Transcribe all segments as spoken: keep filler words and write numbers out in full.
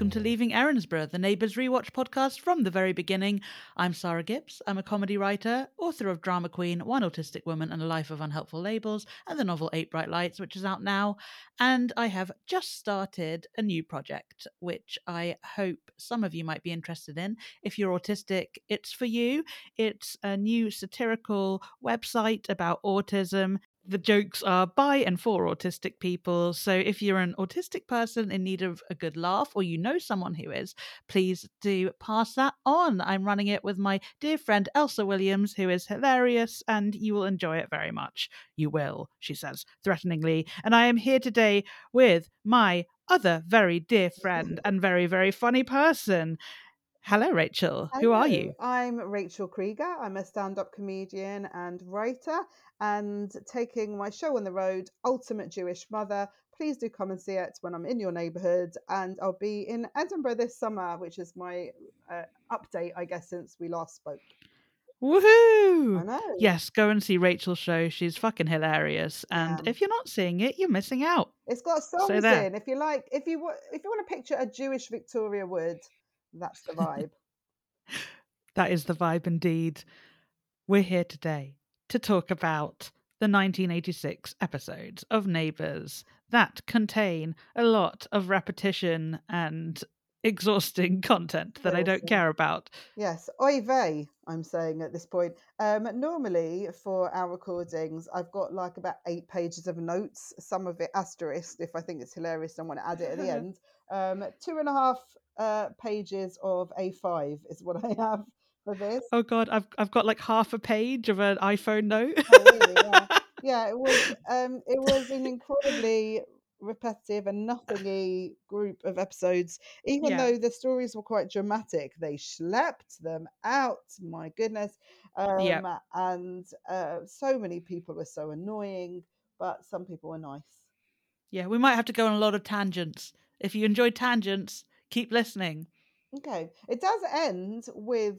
welcome to Leaving Erinsborough, the Neighbours Rewatch podcast from the very beginning. I'm Sarah Gibbs. I'm a comedy writer, author of Drama Queen, One Autistic Woman and a Life of Unhelpful Labels, and the novel Eight Bright Lights, which is out now. And I have just started a new project, which I hope some of you might be interested in. If you're autistic, it's for you. It's a new satirical website about autism. The jokes are by and for autistic people. So if you're an autistic person in need of a good laugh, or you know someone who is, please do pass that on. I'm running it with my dear friend Elsa Williams, who is hilarious, and you will enjoy it very much. You will, she says threateningly. And I am here today with my other very dear friend and very, very funny person. Hello, Rachel. Who are Hello, you? I'm Rachel Krieger. I'm a stand-up comedian and writer, and taking my show on the road, Ultimate Jewish Mother. Please do come and see it when I'm in your neighbourhood, and I'll be in Edinburgh this summer, which is my uh, update, I guess, since we last spoke. Woohoo! I know. Yes, go and see Rachel's show. She's fucking hilarious. And Yeah. if you're not seeing it, you're missing out. It's got So songs there. in. If you like, if you wa- if you want to picture a Jewish Victoria Wood, that's the vibe. That is the vibe indeed. We're here today to talk about the nineteen eighty-six episodes of Neighbours that contain a lot of repetition and exhausting content that I don't Seriously. care about. Yes, oy vey, I'm saying at this point. Um, normally for our recordings, I've got like about eight pages of notes, some of it asterisked if I think it's hilarious and want to add it at the end. Um, two and a half uh, pages of A five is what I have for this. Oh god, I've I've got like half a page of an iPhone note. Oh, really? Yeah. Yeah, it was um it was an incredibly repetitive and nothingy group of episodes. Even Yeah. though the stories were quite dramatic, they schlepped them out. My goodness. Yeah. Um and uh so many people were so annoying, but some people were nice. Yeah, we might have to go on a lot of tangents. If you enjoy tangents, keep listening. Okay. It does end with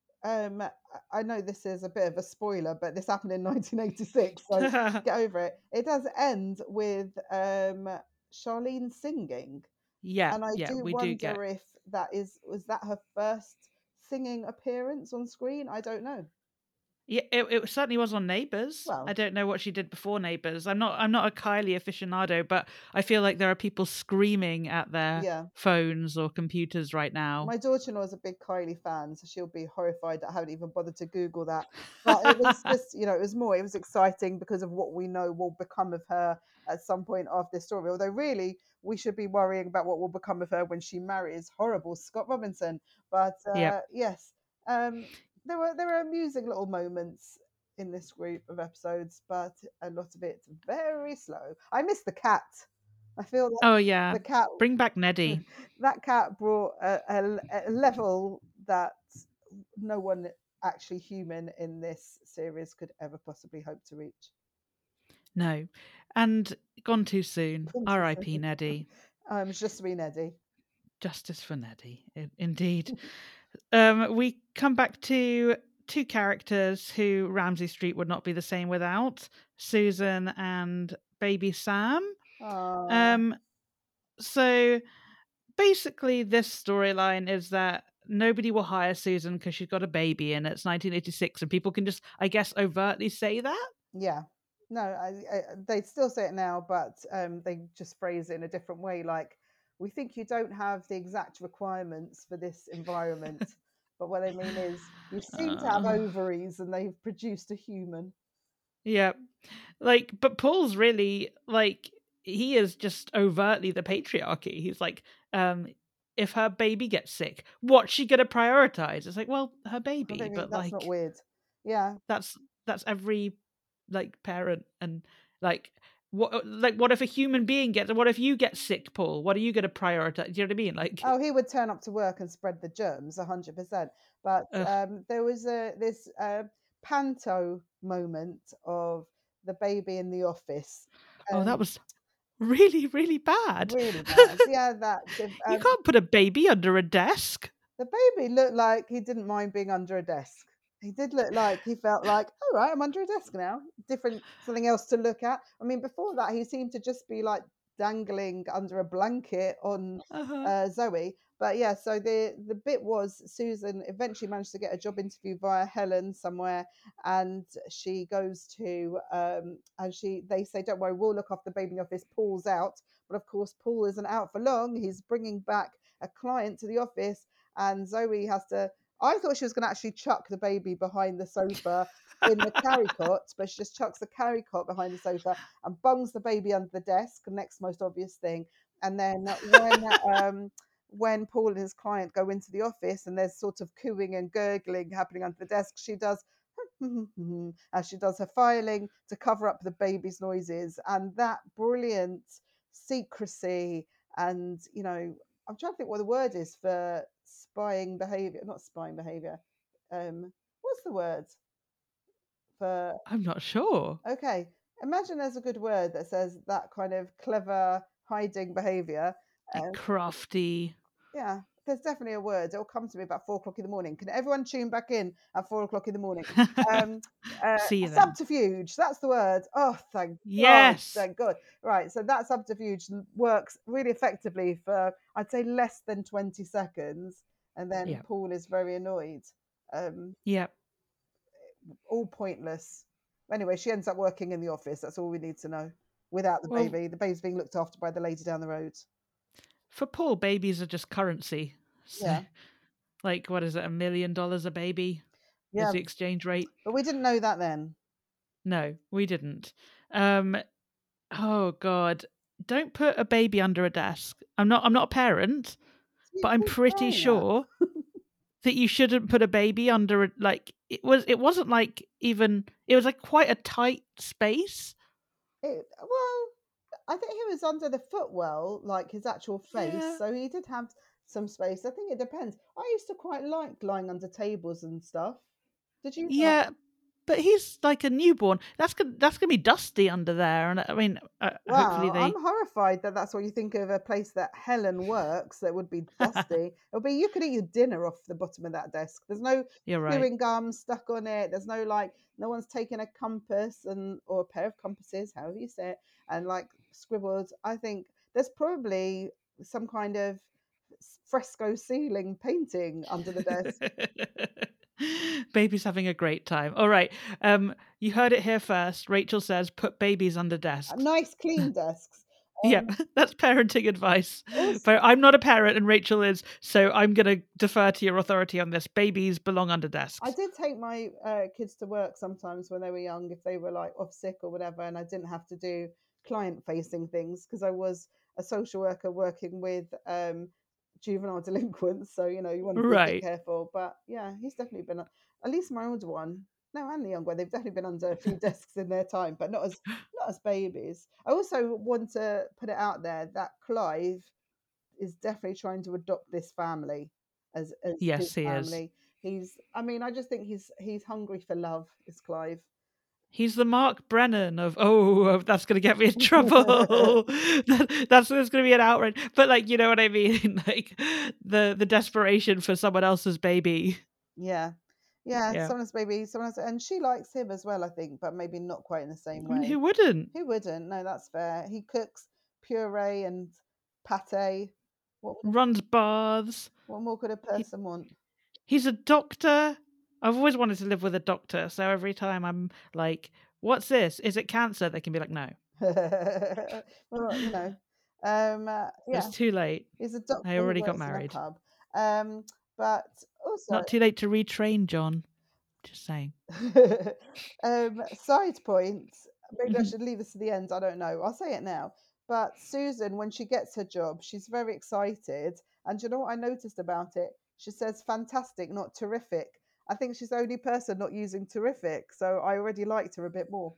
um I I know this is a bit of a spoiler, but this happened in nineteen eighty-six, so get over it. It does end with um Charlene singing, Yeah, and I yeah, do we do get. wonder if that is was that her first singing appearance on screen? I don't know. Yeah, it, it certainly was on Neighbours. I Well, don't know what she did before Neighbours. I'm not I'm not a Kylie aficionado, but I feel like there are people screaming at their yeah. phones or computers right now. My daughter-in-law is a big Kylie fan, so she'll be horrified that I haven't even bothered to Google that. But it was just, you know, it was more, it was exciting because of what we know will become of her at some point after this story. Although, really, we should be worrying about what will become of her when she marries horrible Scott Robinson. But Yep. uh, yes, um, there were there were amusing little moments in this group of episodes, but a lot of it very slow. I miss the cat. I feel that Oh yeah. the cat Bring back Neddy. that cat brought a, a, a level that no one actually human in this series could ever possibly hope to reach. No. And gone too soon. R I P Neddy. Um, je suis Neddy. Justice for Neddy. I- Indeed. Um, we come back to two characters who Ramsey Street would not be the same without, Susan and baby Sam. Aww. Um, so basically, this storyline is that nobody will hire Susan because she's got a baby and it's nineteen eighty-six, and people can just, I guess, overtly say that. Yeah. No, I, I, they still say it now, but um, they just phrase it in a different way. Like, we think you don't have the exact requirements for this environment, but what they mean is you seem to have Uh, ovaries and they've produced a human. yeah. Like, but Paul's really, like, he is just overtly the patriarchy. He's like, um, if her baby gets sick, what's she gonna prioritize? It's like, well, her Her baby, baby, but that's not like, weird. Yeah. that's that's every like parent. And like, what like what if a human being gets, what if you get sick, Paul? What are you gonna prioritize? Do you know what I mean? Like, Oh, he would turn up to work and spread the germs, one hundred percent. But ugh. um, there was a this uh, panto moment of the baby in the office. Oh, that Um, was really, really bad. really bad. Yeah, that You um, can't put a baby under a desk. the baby looked like he didn't mind being under a desk. He did look like he felt like, all right, I'm under a desk now. Different, something else to look at. I mean, before that, he seemed to just be like dangling under a blanket on Uh-huh. uh, Zoe. But yeah, so the the bit was Susan eventually managed to get a job interview via Helen somewhere, and she goes to um, and she they say, don't worry, we'll look after the baby in the office. Paul's out, but of course Paul isn't out for long. He's bringing back a client to the office, and Zoe has to. I thought she was going to actually chuck the baby behind the sofa in the carry cot, but she just chucks the carry cot behind the sofa and bungs the baby under the desk. Next most obvious thing. And then when um, when Paul and his client go into the office and there's sort of cooing and gurgling happening under the desk, she does as she does her filing to cover up the baby's noises. And that brilliant secrecy and, you know, I'm trying to think what the word is for spying behavior, not spying behavior. Um, what's the word for? I'm not sure. Okay, imagine there's a good word that says that kind of clever hiding behavior. Like Um, crafty. yeah, there's definitely a word. It'll come to me about four o'clock in the morning. Can everyone tune back in at four o'clock in the morning? Um, uh, See you then. subterfuge. That's the word. Oh, thank God, Yes. thank God. Right, so that subterfuge works really effectively for, I'd say, less than twenty seconds, and then Yeah. Paul is very annoyed. Um, Yeah. all pointless. Anyway, she ends up working in the office. That's all we need to know. Without the Well, baby, the baby's being looked after by the lady down the road. for Paul, babies are just currency. So, Yeah, like, what is it? A million dollars a baby is yeah, the exchange rate? but we didn't know that then. No, we didn't. Um, oh God, don't put a baby under a desk. I'm not. I'm not a parent, You but I'm keep pretty saying that. sure that you shouldn't put a baby under a, like it was. It wasn't like even. It was like quite a tight space. It, well, I think he was under the footwell, like his actual face, Yeah. so he did have some space. I think it depends. I used to quite like lying under tables and stuff. Did you not? Yeah, but he's like a newborn. That's gonna that's gonna be dusty under there, and I mean, uh, hopefully Wow, I'm they. horrified that that's what you think of a place that Helen works that would be dusty. It'll be you could eat your dinner off the bottom of that desk. There's no You're right. chewing gum stuck on it. There's no like no one's taken a compass and or a pair of compasses, however you say it, and like scribbled. I think there's probably some kind of fresco ceiling painting under the desk. Baby's having a great time. All right. Um, you heard it here first. Rachel says put babies under desks. Nice clean desks. Yeah, Um, that's parenting advice. also, But I'm not a parent and Rachel is, so I'm going to defer to your authority on this. Babies belong under I desks. did take my uh, kids to work sometimes when they were young, if they were like off sick or whatever, and I didn't have to do client facing things because I was a social worker working with um, juvenile delinquents. So, you know, you want to be a bit Right. careful. But yeah, he's definitely been, at least my older one, no, and the young one, they've definitely been under a few desks in their time, but not as not as babies. I also want to put it out there that Clive is definitely trying to adopt this family as as his Yes, he is. family. He's, I mean, I just think he's he's hungry for love. Is Clive? He's the Mark Brennan of, oh, that's going to get me in trouble. that, that's there's going to be an outrage. But like, you know what I mean? Like the the desperation for someone else's baby. Yeah, yeah. Yeah. Someone's baby, someone else, and she likes him as well. I think, but maybe not quite in the same I mean, way. who wouldn't? Who wouldn't? No, that's fair. He cooks puree and pate. What more, Runs baths. what more could a He, person want? he's a doctor. I've always wanted to live with a doctor. So every time I'm like, what's this? Is it cancer? They can be like, no. Well, you know, um, uh, It's yeah, too late. he's a doctor I who already got works in a married. pub. Um, but also, Not too late to retrain, John. Just saying. um, side point, maybe I should leave this to the end. I don't know. I'll say it now. But Susan, when she gets her job, she's very excited. And you know what I noticed about it? She says fantastic, not terrific. I think she's the only person not using terrific. So I already liked her a bit more.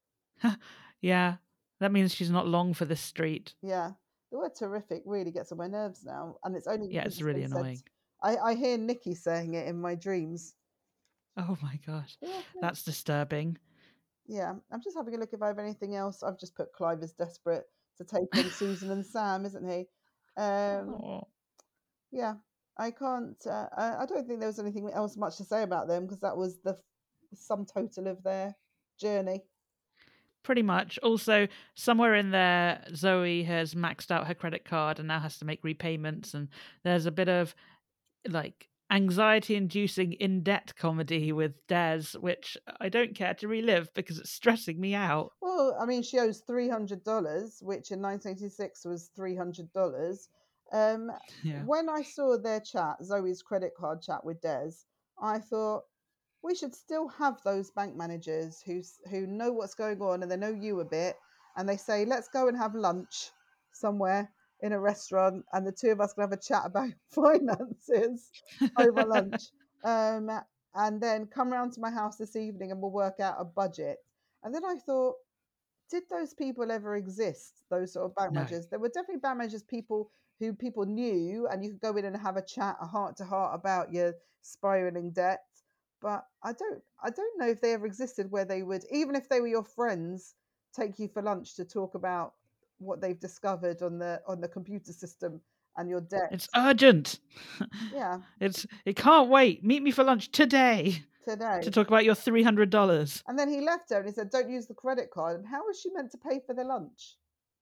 Yeah. That means she's not long for this street. Yeah. The word terrific really gets on my nerves now. And it's only Yeah, because it's it's really been said. annoying. I, I hear Nikki saying it in my dreams. Oh my gosh. Yeah, That's disturbing. yeah, I'm just having a look if I have anything else. I've just put Clive is desperate to take on Susan and Sam, isn't he? Um, Oh. yeah, I can't. Uh, I, I don't think there was anything else much to say about them because that was the f- sum total of their journey. pretty much. Also, somewhere in there, Zoe has maxed out her credit card and now has to make repayments. And there's a bit of like anxiety-inducing in-debt comedy with Des, which I don't care to relive because it's stressing me out. Well, I mean, she owes three hundred dollars, which in nineteen eighty-six was three hundred dollars. Um, Yeah. when I saw their chat, Zoe's credit card chat with Des, I thought we should still have those bank managers who who know what's going on and they know you a bit, and they say, let's go and have lunch somewhere in a restaurant, and the two of us can have a chat about finances over lunch, um, and then come round to my house this evening and we'll work out a budget. And then I thought, did those people ever exist? Those sort of bank No. managers? There were definitely bank managers, people who people knew, and you could go in and have a chat, a heart to heart about your spiraling debt. But I don't, I don't know if they ever existed where they would, even if they were your friends, take you for lunch to talk about what they've discovered on the on the computer system and your debt. It's urgent. Yeah, It's it can't wait. Meet me for lunch today today. to talk about your three hundred dollars. And then he left her and he said, don't use the credit card. And how was she meant to pay for the lunch?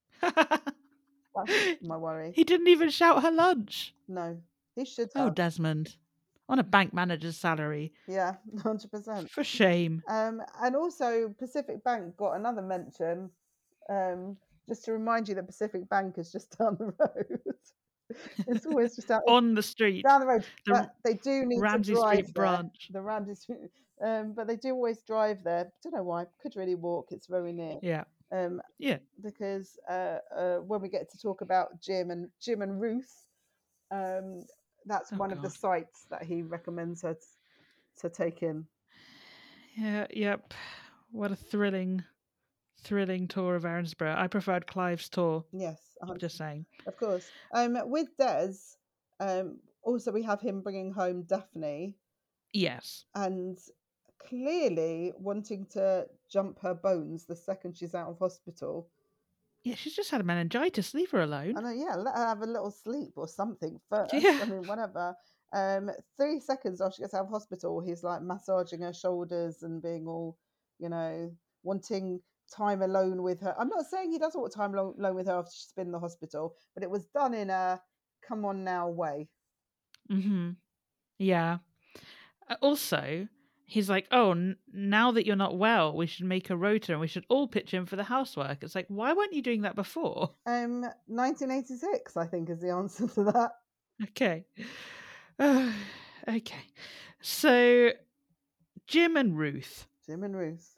That's my worry. He didn't even shout her lunch. No, he should Oh, have. Desmond. On a bank manager's salary. Yeah, one hundred percent. For shame. Um, and also, Pacific Bank got another mention. Um, just to remind you that Pacific Bank is just down the road. It's always just down, On the street. down the road. The But they do need Ramsey to drive Street there. branch. The Ramsey Street. Um, but they do always drive there. Don't know why. Could really walk. It's very near. Yeah. Um, Yeah. because uh, uh, when we get to talk about Jim and Jim and Ruth, um, that's Oh, one of the God. sites that he recommends her t- to take in. Yeah, yep. What a thrilling, thrilling tour of Erinsborough. I preferred Clive's tour. Yes, I'm one hundred just saying. of course. Um, with Des, um, also we have him bringing home Daphne Yes. and clearly wanting to jump her bones the second she's out of hospital. Yeah, she's just had a meningitis. Leave her alone. I know, yeah, let her have a little sleep or something first. Yeah. I mean, whatever. Um, three seconds after she gets out of hospital, he's like massaging her shoulders and being all, you know, wanting time alone with her. I'm not saying he doesn't want time alone alone with her after she's been in the hospital, but it was done in a come on now way. Mm-hmm. Yeah. Uh, Also, he's like, oh, n- now that you're not well, we should make a rota and we should all pitch in for the housework. It's like, why weren't you doing that before? Um, nineteen eighty-six, I think, is the answer to that. Okay. Uh, okay. So, Jim and Ruth. Jim and Ruth.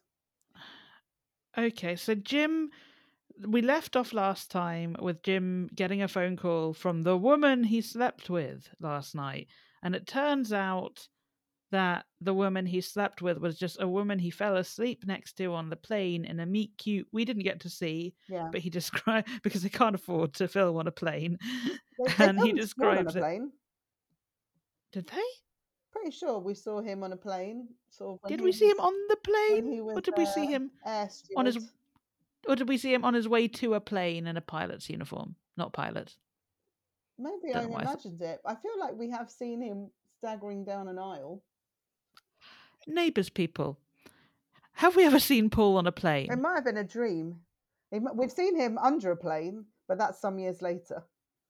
Okay, so Jim, we left off last time with Jim getting a phone call from the woman he slept with last night. And it turns out that the woman he slept with was just a woman he fell asleep next to on the plane in a meet cute we didn't get to see, Yeah. but he described because they can't afford to film on a plane. They, they And he filmed Spawn on a describes it. plane. Did they? Pretty sure we saw him on a plane. Sort of when Did he we see was- him on the when plane? he was, Or did we see uh, him air on his steward. or did we see him on his way to a plane in a pilot's uniform? Not pilot. Maybe Don't I know why I thought- imagined it. I feel like we have seen him staggering down an aisle. Neighbours people. Have we ever seen Paul on a plane? It might have been a dream. It mi- We've seen him under a plane, but that's some years later.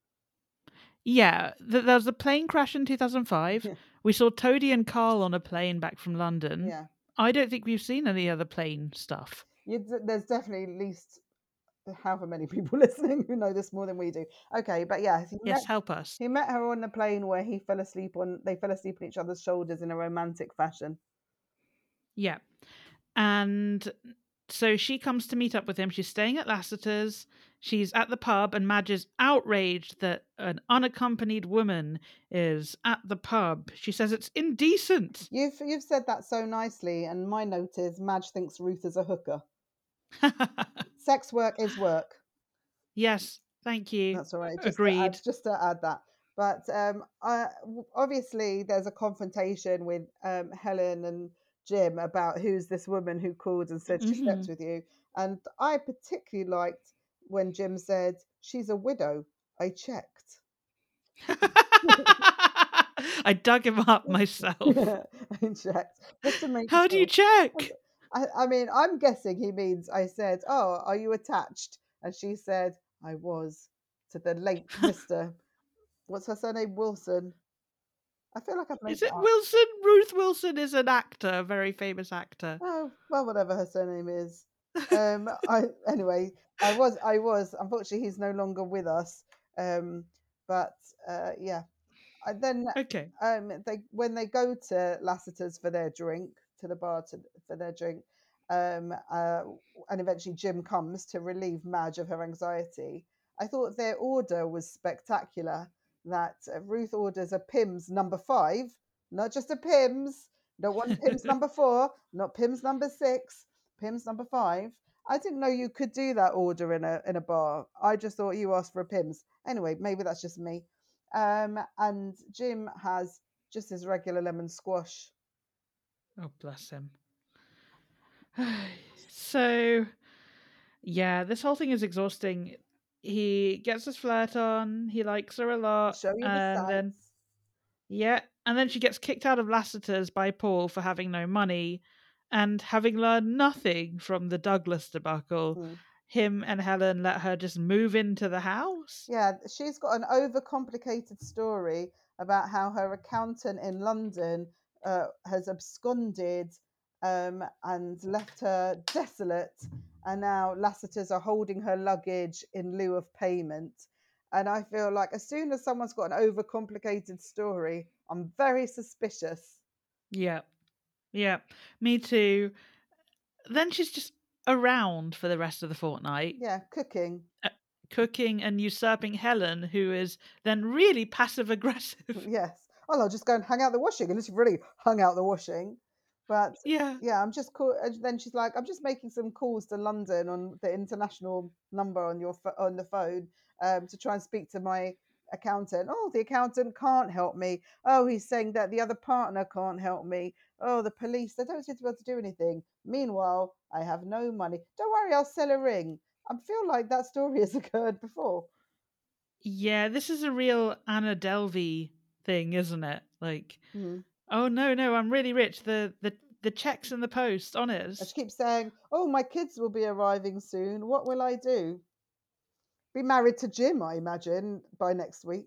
Yeah, th- there was a plane crash in two thousand five. Yeah. We saw Toadie and Carl on a plane back from London. Yeah. I don't think we've seen any other plane stuff. You, there's definitely at least however many people listening who know this more than we do. Okay, but yeah, he Yes, met, help us. he met her on the plane where he fell asleep on. They fell asleep on each other's shoulders in a romantic fashion. Yeah. And so she comes to meet up with him. She's staying at Lassiter's. She's at the pub, and Madge is outraged that an unaccompanied woman is at the pub. She says it's indecent. You've you've said that so nicely, and my note is Madge thinks Ruth is a hooker. Sex work is work. Yes, thank you. That's all right. Just Agreed. To add, just to add that. But um, I, obviously, there's a confrontation with um, Helen and Jim about who's this woman who called and said she Mhm. slept with you. And I particularly liked when Jim said, she's a widow. I checked. I dug him up myself. I checked. Just to make How do you sure. check? I, I mean, I'm guessing he means I said, "Oh, are you attached?" And she said, "I was," to the late Mister What's her surname? Wilson. I feel like I've made Is that it up. Wilson? Ruth Wilson is an actor, a very famous actor. Oh, well, whatever her surname is. Um, I anyway, I was, I was. Unfortunately, he's no longer with us. Um, but uh, yeah, I then Okay. um they when they go to Lassiter's for their drink, to the bar to, for their drink, um uh, and eventually Jim comes to relieve Madge of her anxiety. I thought their order was spectacular. That uh, Ruth orders a Pimm's number five, not just a Pimm's, not one Pimm's number four, not Pimm's number six, Pimm's number five. I didn't know you could do that order in a in a bar. I just thought you asked for a Pimm's. Anyway, maybe that's just me. Um, and Jim has just his regular lemon squash. Oh, bless him. So, yeah, this whole thing is exhausting. He gets his flirt on, he likes her a lot, Show you the and then, sights. yeah, and then she gets kicked out of Lassiter's by Paul for having no money and having learned nothing from the Douglas debacle. Mm. Him and Helen let her just move into the house. Yeah, she's got an overcomplicated story about how her accountant in London uh, has absconded um, and left her desolate. And now Lassiter's are holding her luggage in lieu of payment. And I feel like as soon as someone's got an overcomplicated story, I'm very suspicious. Yeah, yeah, me too. Then she's just around for the rest of the fortnight. Yeah, cooking. Uh, cooking and usurping Helen, who is then really passive aggressive. Yes. Well, I'll just go and hang out the washing, unless you've really hung out the washing. But Yeah. yeah, I'm just cool. And then she's like, I'm just making some calls to London on the international number on your pho- on the phone um, to try and speak to my accountant. Oh, the accountant can't help me. Oh, he's saying that the other partner can't help me. Oh, the police, they don't seem to be able to do anything. Meanwhile, I have no money. Don't worry, I'll sell a ring. I feel like that story has occurred before. Yeah, this is a real Anna Delvey thing, isn't it? Like, Mhm. oh no, no, I'm really rich. The the the checks in the post, And she honest. keeps saying, "Oh, my kids will be arriving soon. What will I do? Be married to Jim, I imagine, by next week."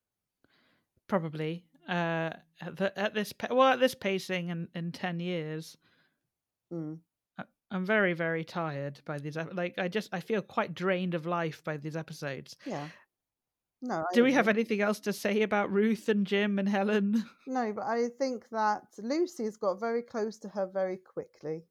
Probably. Uh, at, the, at this pa- well, at this pacing in, in ten years, Mm. I- I'm very very tired by these. ep- Like, I just I feel quite drained of life by these episodes. Yeah. No, I Do we have agree. anything else to say about Ruth and Jim and Helen? No, but I think that Lucy's got very close to her very quickly.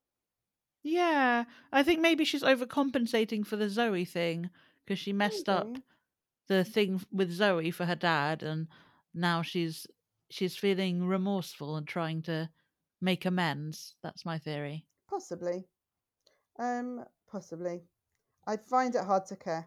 Yeah, I think maybe she's overcompensating for the Zoe thing because she messed up Maybe. the thing f- with Zoe for her dad, and now she's she's feeling remorseful and trying to make amends. That's my theory. Possibly. Um, possibly. I find it hard to care.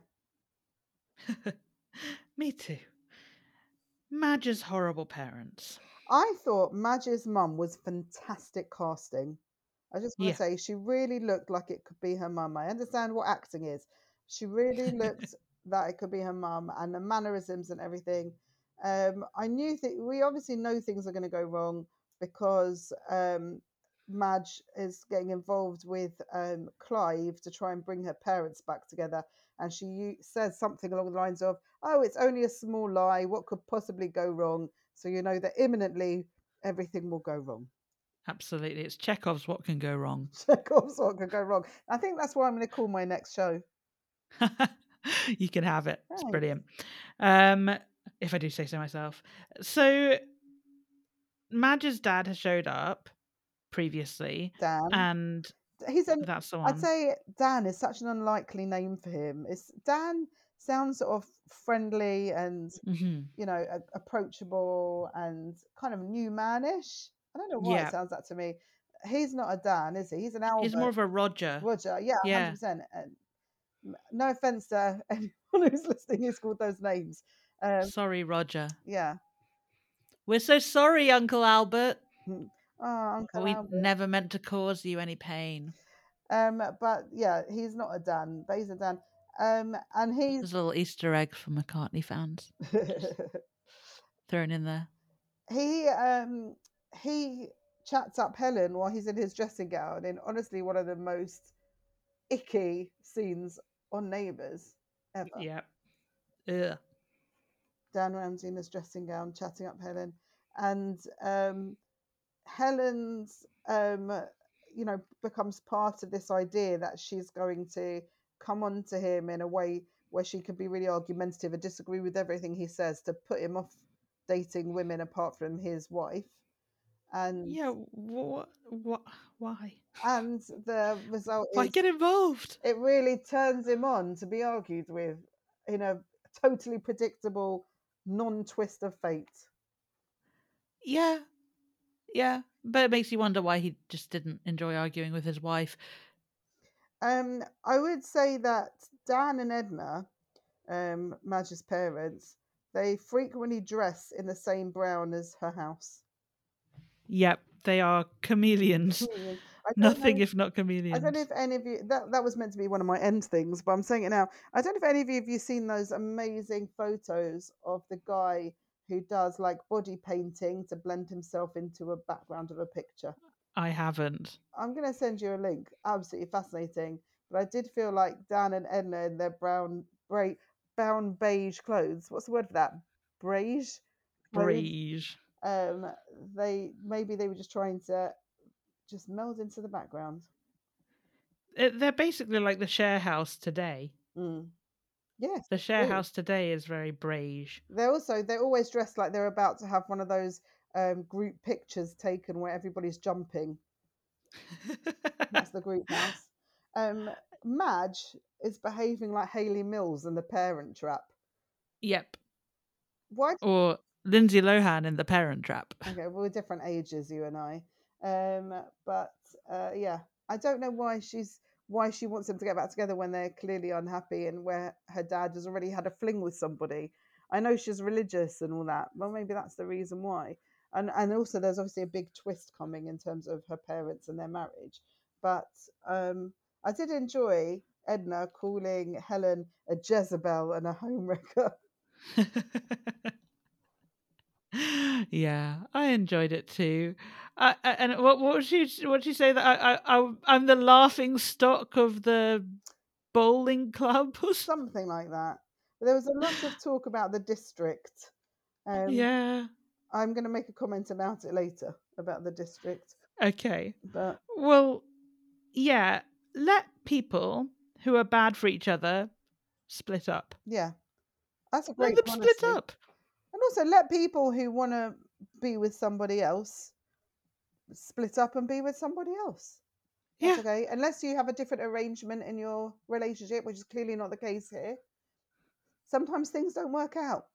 Me too. Madge's horrible parents. I thought Madge's mum was fantastic casting. I just want to Yeah. say she really looked like it could be her mum. I understand what acting is. She really looked that it could be her mum, and the mannerisms and everything. Um, I knew that we obviously know things are going to go wrong because um, Madge is getting involved with um, Clive to try and bring her parents back together. And she u- says something along the lines of, "Oh, it's only a small lie. What could possibly go wrong?" So you know that imminently everything will go wrong. Absolutely. It's Chekhov's What Can Go Wrong. Chekhov's What Could Go Wrong. I think that's what I'm going to call my next show. You can have it. It's Thanks. brilliant. Um, if I do say so myself. So Madge's dad has showed up previously, Dan. and He's an. that's the I'd one. say Dan is such an unlikely name for him. It's Dan sounds sort of friendly and hmm you know a- approachable and kind of new manish. I don't know why it Yeah. sounds that to me. He's not a Dan, is he? He's an He's more Albert. of a Roger. Roger, yeah, hundred Yeah. percent. No offense to anyone who's listening who's called those names. Um, Sorry, Roger. yeah. We're so sorry, Uncle Albert. Oh, Uncle We Albert. never meant to cause you any pain. Um, but yeah, he's not a Dan, but he's a Dan. Um, and he's There's a little Easter egg for McCartney fans thrown in there. he um he chats up Helen while he's in his dressing gown in honestly one of the most icky scenes on Neighbours ever. Yeah. Ugh. Dan Ramsey in his dressing gown chatting up Helen, and um, Helen's, um, you know, becomes part of this idea that she's going to come on to him in a way where she can be really argumentative and disagree with everything he says to put him off dating women apart from his wife. And Yeah. What? What? Why? and the result Why is get involved? it really turns him on to be argued with in a totally predictable non-twist of fate. Yeah. Yeah. But it makes you wonder why he just didn't enjoy arguing with his wife. Um, I would say that Dan and Edna, um, Madge's parents, they frequently dress in the same brown as her house. Yep. They are chameleons. Chameleons. I don't Nothing know. if not I don't know chameleons. if any of you that that was meant to be one of my end things, but I'm saying it now. I don't know if any of you have you seen those amazing photos of the guy who does like body painting to blend himself into a background of a picture. I haven't. I'm going to send you a link. Absolutely fascinating. But I did feel like Dan and Edna in their brown, bra- brown beige clothes. What's the word for that? Beige clothes. Beige. Um, they maybe they were just trying to just meld into the background. It, they're basically like the share house today. Mm. Yes, The that's share true. house today is very beige. They're also they're always dressed like they're about to have one of those um, group pictures taken where everybody's jumping. That's the group house. Um, Madge is behaving like Hayley Mills in The Parent Trap. Yep. Why? Or Lindsay Lohan in The Parent Trap. Okay, we're different ages, you and I. Um, but uh, yeah, I don't know why she's why she wants them to get back together when they're clearly unhappy and where her dad has already had a fling with somebody. I know she's religious and all that. Well, maybe that's the reason why. And and also there's obviously a big twist coming in terms of her parents and their marriage. But um, I did enjoy Edna calling Helen a Jezebel and a homewrecker. Yeah, I enjoyed it too. I, I, and what what would she what would she say that I, I I I'm the laughing stock of the bowling club? Something like that. But there was a lot of talk about the district. Um, Yeah. I'm going to make a comment about it later about the district. Okay. But Well, yeah. Let people who are bad for each other split up. yeah, that's a Let great them split policy. up. And also let people who want to be with somebody else split up and be with somebody else. That's Yeah. okay. Unless you have a different arrangement in your relationship, which is clearly not the case here. Sometimes things don't work out.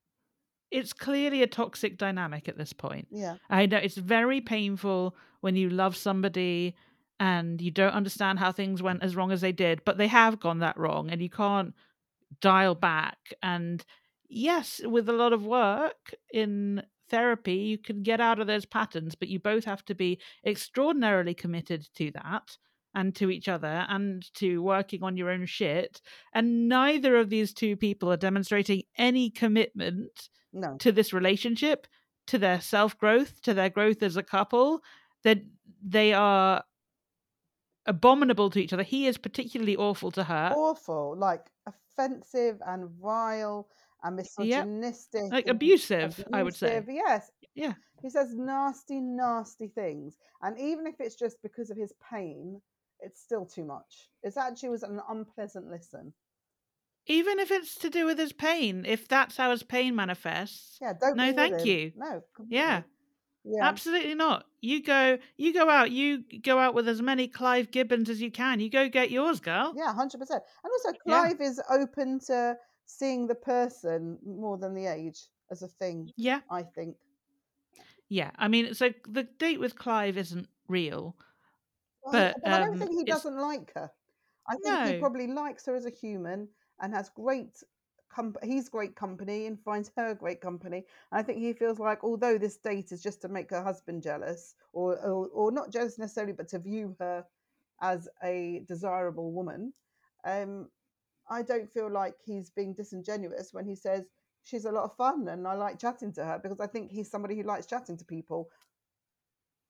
It's clearly a toxic dynamic at this point. Yeah. I know it's very painful when you love somebody and you don't understand how things went as wrong as they did, but they have gone that wrong and you can't dial back. And yes, with a lot of work in therapy, you can get out of those patterns, but you both have to be extraordinarily committed to that and to each other and to working on your own shit. And neither of these two people are demonstrating any commitment No. to this relationship, to their self growth, to their growth as a couple. That they are abominable to each other. He is particularly awful to her. Awful, like offensive and vile and Yep. misogynistic Like and abusive, I would abusive. say. Yes, Yeah. he says nasty, nasty things. And even if it's just because of his pain, it's still too much. It actually was an unpleasant listen. Even if it's to do with his pain, if that's how his pain manifests, Yeah, don't no be with thank him. you. No, completely. Yeah. Yeah, Absolutely not. You go you go out, you go out with as many Clive Gibbons as you can. You go get yours, girl. yeah, one hundred percent. And also, Yeah. Clive is open to seeing the person more than the age as a thing, Yeah. I think. Yeah. I mean, so the date with Clive isn't real, Well, but but I don't um think he it's doesn't like her. I think he no. probably likes her as a human and has great com- he's great company and finds her great company. And I think he feels like although this date is just to make her husband jealous or or, or not jealous necessarily, but to view her as a desirable woman, um, I don't feel like he's being disingenuous when he says she's a lot of fun and I like chatting to her because I think he's somebody who likes chatting to people.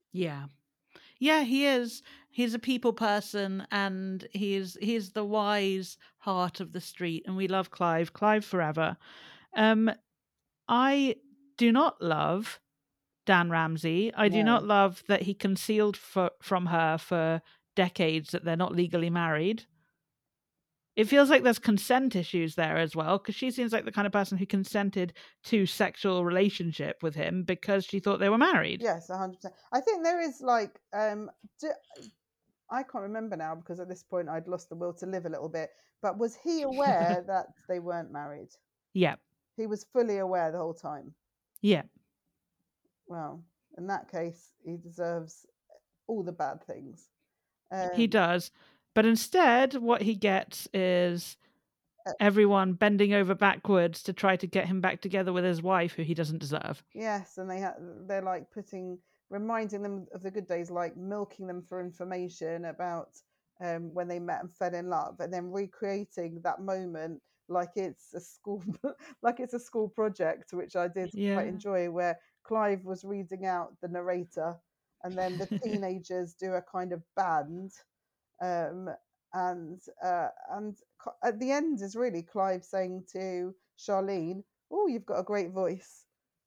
Yeah. Yeah, he is. He's a people person, and he's he's the wise heart of the street, and we love Clive. Clive forever. Um, I do not love Dan Ramsey. I do No. not love that he concealed for, from her for decades that they're not legally married. It feels like there's consent issues there as well, because she seems like the kind of person who consented to sexual relationship with him because she thought they were married. Yes, one hundred percent. I think there is like, um, do, I can't remember now because at this point I'd lost the will to live a little bit. But was he aware that they weren't married? Yeah. He was fully aware the whole time. Yeah. Well, in that case, he deserves all the bad things. He Um, does. But instead, what he gets is uh, everyone bending over backwards to try to get him back together with his wife, who he doesn't deserve. yes, and they ha- they're like putting, reminding them of the good days, like milking them for information about um, when they met and fell in love, and then recreating that moment like it's a school, like it's a school project, which I did quite Yeah. enjoy, where Clive was reading out the narrator, and then the teenagers do a kind of band, um, and uh, and co- at the end is really Clive saying to Charlene, "Oh, you've got a great voice."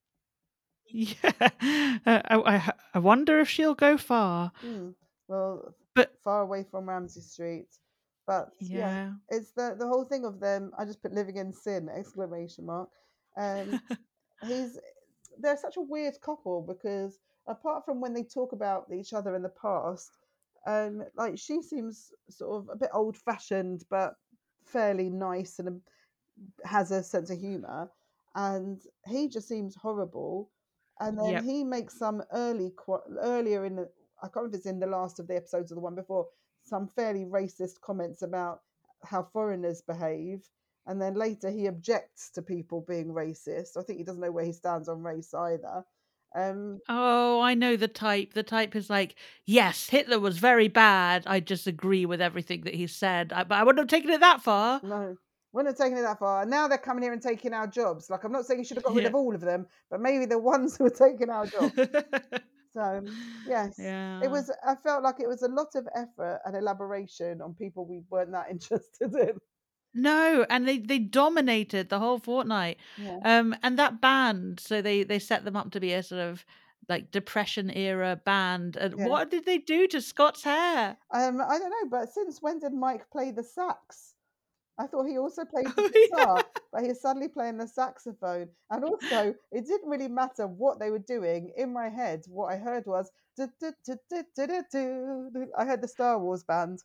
Yeah. Uh, I, I, I wonder if she'll go far. Hmm. Well, But far away from Ramsey Street, but yeah, yeah. it's the the whole thing of them. I just put living in sin exclamation mark. Um, he's they're such a weird couple because apart from when they talk about each other in the past, um, like she seems sort of a bit old fashioned but fairly nice and has a sense of humor, and he just seems horrible. And then Yep. he makes some early, earlier in the, I can't remember if it's in the last of the episodes or the one before, some fairly racist comments about how foreigners behave. And then later he objects to people being racist. I think he doesn't know where he stands on race either. Um, Oh, I know the type. The type is like, yes, Hitler was very bad. I just agree with everything that he said, I, but I wouldn't have taken it that far. no, we're not taking it that far. And now they're coming here and taking our jobs. Like, I'm not saying you should have got rid Yeah. of all of them, but maybe the ones who are taking our jobs. So yes, it Yeah. was. I felt like it was a lot of effort and elaboration on people we weren't that interested in. No, and they they dominated the whole fortnight. Yeah, Um, and that band, so they they set them up to be a sort of like depression era band. And yeah. what did they do to Scott's hair? Um, I don't know, but since when did Mike play the sax? I thought he also played the Oh guitar, yeah. but he's suddenly playing the saxophone. And also, it didn't really matter what they were doing. In my head, what I heard was, "Du- du- du- du- du- du- du- du." I heard the Star Wars band.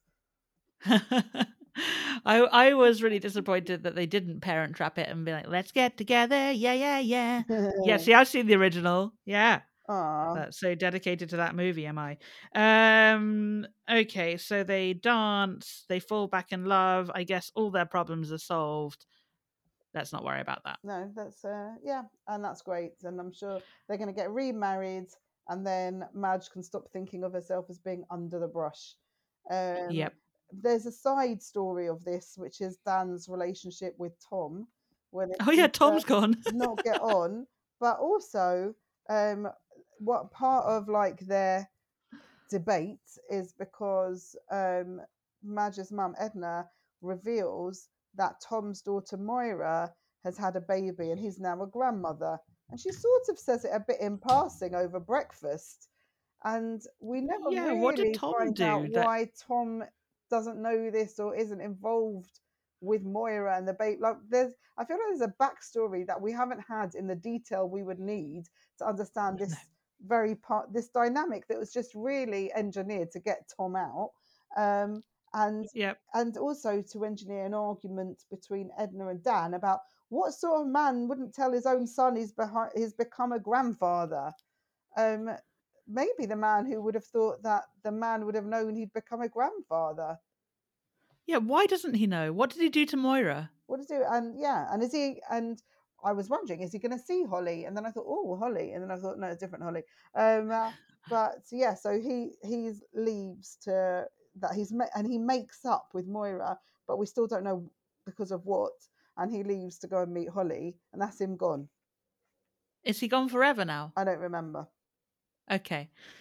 I I was really disappointed that they didn't parent trap it and be like, let's get together. Yeah, yeah, yeah. Yeah, see, I've seen the original. Yeah. Ah, That's so dedicated to that movie, am I? Um, okay, so they dance, they fall back in love. I guess all their problems are solved. Let's not worry about that. no, that's uh, yeah, and that's great. And I'm sure they're going to get remarried, and then Madge can stop thinking of herself as being under the brush. Um, Yep. there's a side story of this, which is Dan's relationship with Tom, where they Oh yeah, seem to Tom's gone. not get on, but also um, what part of like their debate is because um, Madge's mum, Edna, reveals that Tom's daughter, Moira, has had a baby and he's now a grandmother. And she sort of says it a bit in passing over breakfast. And we never Yeah, what did really Tom find out do that why Tom doesn't know this or isn't involved with Moira and the baby. Like, there's, I feel like there's a backstory that we haven't had in the detail we would need to understand no. this very part, this dynamic that was just really engineered to get Tom out, um, and Yep. and also to engineer an argument between Edna and Dan about what sort of man wouldn't tell his own son he's behind, he's become a grandfather. Um, maybe the man who would have thought that the man would have known he'd become a grandfather. Yeah, why doesn't he know? What did he do to Moira? What is it? And yeah, and is he? And I was wondering, is he going to see Holly? And then I thought, oh, Holly. And then I thought, no, it's different Holly. Um, uh, but yeah, so he he leaves to that he's met and he makes up with Moira, but we still don't know because of what. And he leaves to go and meet Holly, and that's him gone. Is he gone forever now? I don't remember. Okay.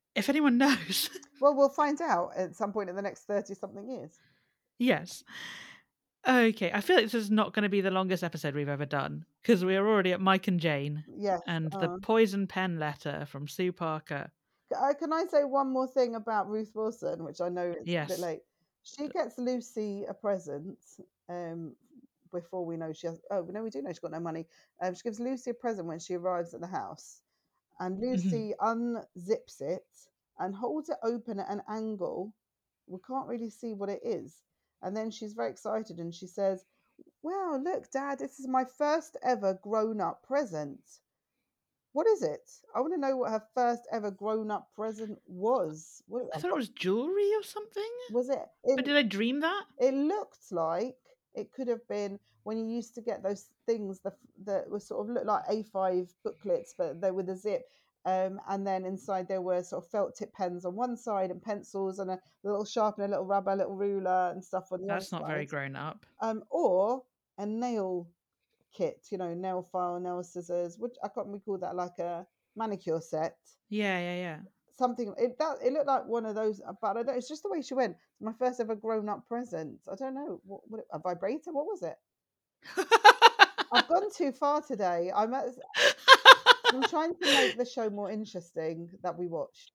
If anyone knows. Well, we'll find out at some point in the next thirty something years. Yes. Okay, I feel like this is not going to be the longest episode we've ever done because we are already at Mike and Jane Yes. and the Uh, poison pen letter from Sue Parker. uh, can I say one more thing about Ruth Wilson, which I know it's a bit Yes. late? She gets Lucy a present um, before we know she has. Oh, no, we do know she's got no money. Um, she gives Lucy a present when she arrives at the house, and Lucy unzips it and holds it open at an angle. We can't really see what it is. And then she's very excited and she says, "Wow, look, Dad, this is my first ever grown up present." What is it? I want to know what her first ever grown up present was. What, I I've thought it got, was jewelry or something. was it? But It, did I dream that? it looked like it could have been when you used to get those things that, that were sort of looked like A five booklets, but they were the zip. Um, and then inside there were sort of felt tip pens on one side and pencils and a little sharpener, a little rubber, a little ruler and stuff on the other That's not very side. grown up. Um, or a nail kit, you know, nail file, nail scissors, which I can't we call that like a manicure set. Yeah, yeah, yeah. Something it that it looked like one of those, but I don't. It's just the way she went. It's my first ever grown up present. I don't know what, what a vibrator. What was it? I've gone too far today. I'm at, I'm trying to make the show more interesting that we watched.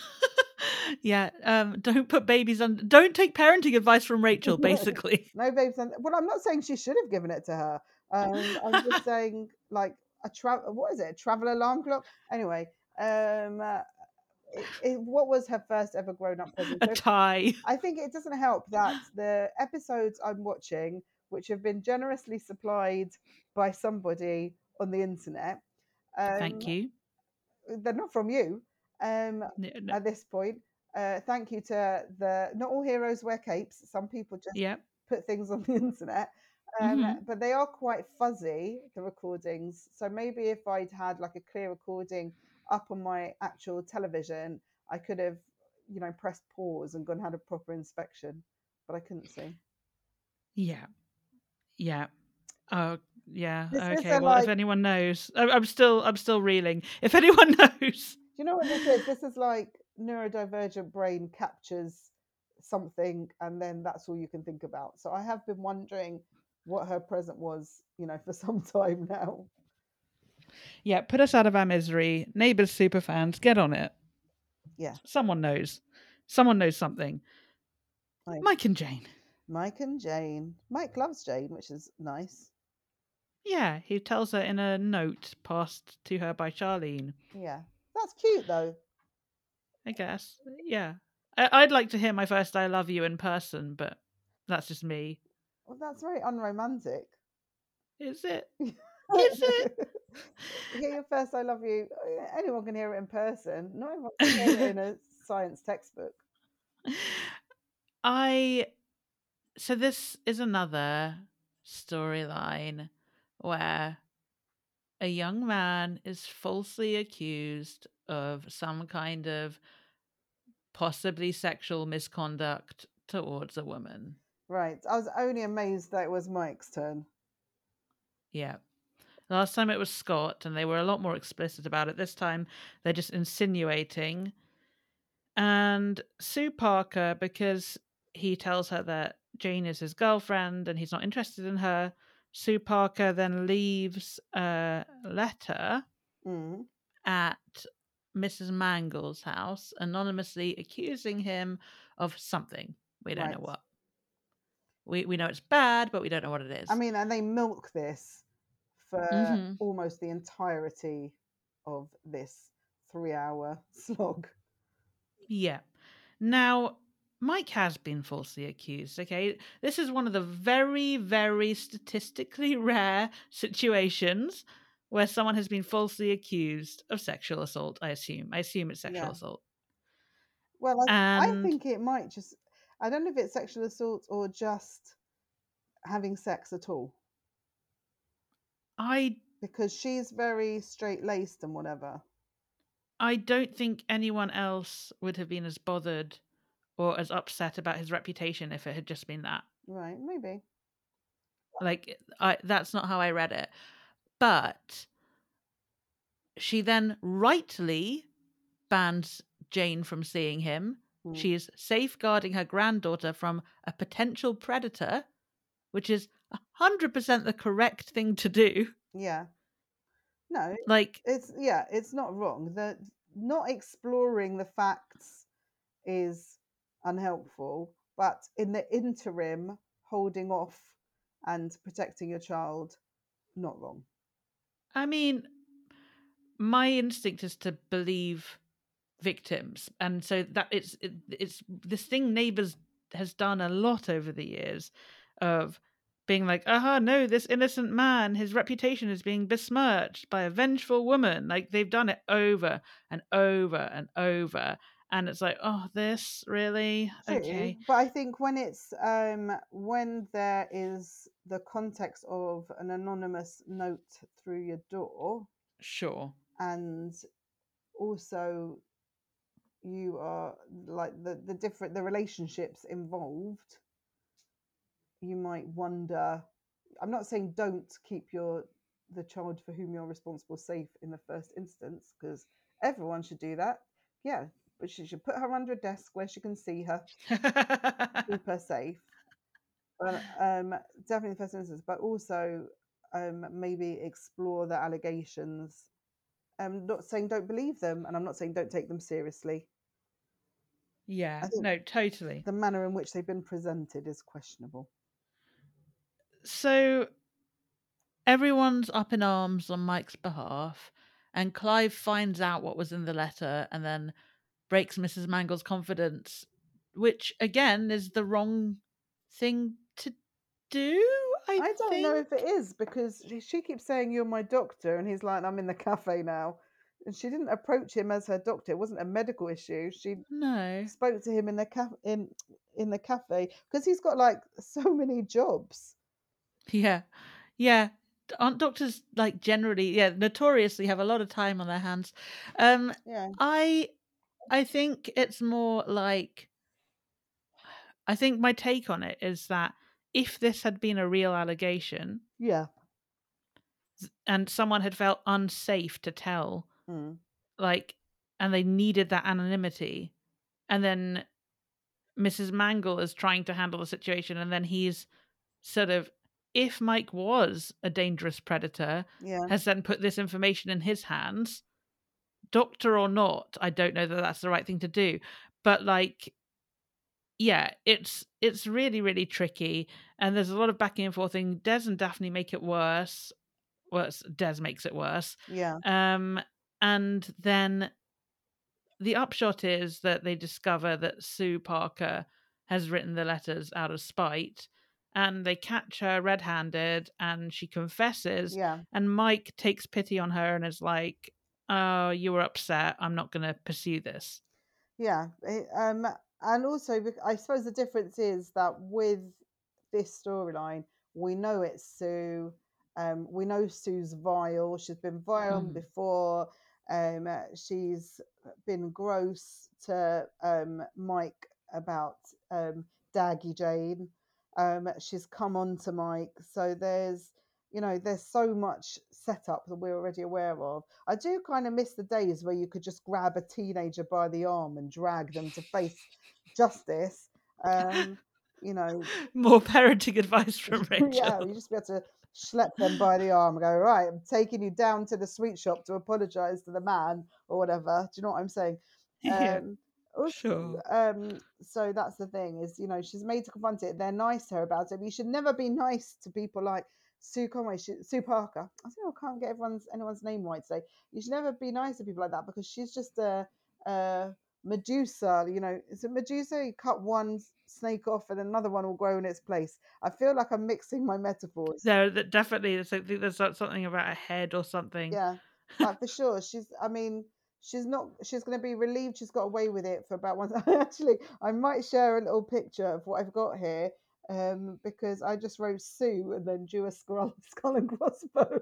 Yeah, um, don't put babies on. Don't take parenting advice from Rachel. Basically, No babes. And well, I'm not saying she should have given it to her. Um, I'm just saying like a travel. What is it? A travel alarm clock. Anyway, um, uh, it, it, what was her first ever grown up present? a So tie. I think it doesn't help that the episodes I'm watching, which have been generously supplied by somebody on the internet, Thank um, you. they're not from you um, No, no. at this point. Uh, thank you to the not all heroes wear capes. Some people just Yeah. put things on the internet. Um, hmm but they are quite fuzzy, the recordings. So maybe if I'd had like a clear recording up on my actual television, I could have, you know, pressed pause and gone and had a proper inspection. But I couldn't see. Yeah. Yeah. Oh, yeah. This is Okay. a Well, if like, anyone knows, I- I'm still, I'm still reeling. If anyone knows, do you know what this is? This is like neurodivergent brain captures something and then that's all you can think about. So I have been wondering what her present was, you know, for some time now. yeah, put us out of our misery. Neighbours, super fans, get on it. Yeah. Someone knows. Someone knows something. I, Mike and Jane. Mike and Jane. Mike loves Jane, which is nice. Yeah, he tells her in a note passed to her by Charlene. Yeah. That's cute though. I guess. Yeah. I- I'd like to hear my first I love you in person, but that's just me. Well, that's very unromantic. Is it? Is it? Hear your first I love you. Anyone can hear it in person. Not everyone can hear it in a science textbook. I. So this is another storyline where a young man is falsely accused of some kind of possibly sexual misconduct towards a woman. Right. I was only amazed that it was Mike's turn. Yeah. Last time it was Scott, and they were a lot more explicit about it. This time they're just insinuating. And Sue Parker, because he tells her that Jane is his girlfriend and he's not interested in her, Sue Parker then leaves a letter Mm. at Missus Mangle's house, anonymously accusing him of something. We don't Right. know what. We we know it's bad, but we don't know what it is. I mean, and they milk this for hmm almost the entirety of this three-hour slog. Yeah. Now, Mike has been falsely accused, okay? This is one of the very, very statistically rare situations where someone has been falsely accused of sexual assault, I assume. I assume it's sexual Yeah. assault. Well, I, I And think it might just, I don't know if it's sexual assault or just having sex at all, I because she's very straight-laced and whatever. I don't think anyone else would have been as bothered or as upset about his reputation if it had just been that. Right, maybe. Like I that's not how I read it. But she then rightly bans Jane from seeing him. Mm. She is safeguarding her granddaughter from a potential predator, which is one hundred percent the correct thing to do. Yeah. No, Like, it's yeah, it's not wrong. The not exploring the facts is unhelpful, but in the interim, holding off and protecting your child, not wrong. I mean, my instinct is to believe victims, and so that it's it, it's this thing Neighbours has done a lot over the years of being like, aha, no, this innocent man, his reputation is being besmirched by a vengeful woman. Like, they've done it over and over and over, and it's like, oh, this really? True, Okay, but I think when it's um when there is the context of an anonymous note through your door, sure. and also you are like the the different the relationships involved, you might wonder. I'm not saying don't keep your the child for whom you're responsible safe in the first instance, because everyone should do that. Yeah, but she should put her under a desk where she can see her, keep her safe. But um, definitely the first instance, but also um, maybe explore the allegations. I'm not saying don't believe them, and I'm not saying don't take them seriously. Yeah, I think no, totally. the manner in which they've been presented is questionable. So everyone's up in arms on Mike's behalf, and Clive finds out what was in the letter and then breaks Missus Mangle's confidence, which again is the wrong thing to do, I I don't know think. if it is, because she, she keeps saying you're my doctor, and he's like, I'm in the cafe now. And she didn't approach him as her doctor. It wasn't a medical issue. She No. spoke to him in the ca- in in the cafe because he's got like so many jobs. Yeah. Yeah. Aren't doctors like generally, yeah, notoriously have a lot of time on their hands? Um, Yeah, I I think it's more like I think my take on it is that if this had been a real allegation yeah, and someone had felt unsafe to tell, mm. like, and they needed that anonymity, and then Missus Mangle is trying to handle the situation, and then he's sort of, if Mike was a dangerous predator, Yeah, has then put this information in his hands, doctor or not, I don't know that that's the right thing to do, but like, yeah, it's it's really really tricky, and there's a lot of backing and forthing. Des and Daphne make it worse. Worse, Des makes it worse. yeah, Um, and then the upshot is that they discover that Sue Parker has written the letters out of spite, and they catch her red-handed, and she confesses, yeah. and Mike takes pity on her and is like, oh, you were upset, I'm not going to pursue this. Yeah, it, um, and also bec- I suppose the difference is that with this storyline, we know it's Sue. Um, we know Sue's vile. She's been vile Mm. before. Um, uh, she's been gross to um, Mike about um, Daggy Jane. Um, she's come on to Mike. So there's you know, there's so much setup that we're already aware of. I do kind of miss the days where you could just grab a teenager by the arm and drag them to face justice. Um, you know, More parenting advice from yeah, Rachel. you just be able to schlep them by the arm and go, right, I'm taking you down to the sweet shop to apologise to the man or whatever. Do you know what I'm saying? Yeah, Um, also, sure. um, so that's the thing is, you know, she's made to confront it. They're nice to her about it. But you should never be nice to people like Sue Conway, she, Sue Parker. I think I can't get everyone's anyone's name right today. You should never be nice to people like that because she's just a, a Medusa. You know, is it Medusa? You cut one snake off and another one will grow in its place. I feel like I'm mixing my metaphors. There, that definitely, I think there's something about a head or something. Yeah, like for sure. She's, I mean, she's not, she's going to be relieved she's got away with it for about one. Actually, I might share a little picture of what I've got here um, because I just wrote Sue and then drew a skull, skull and crossbones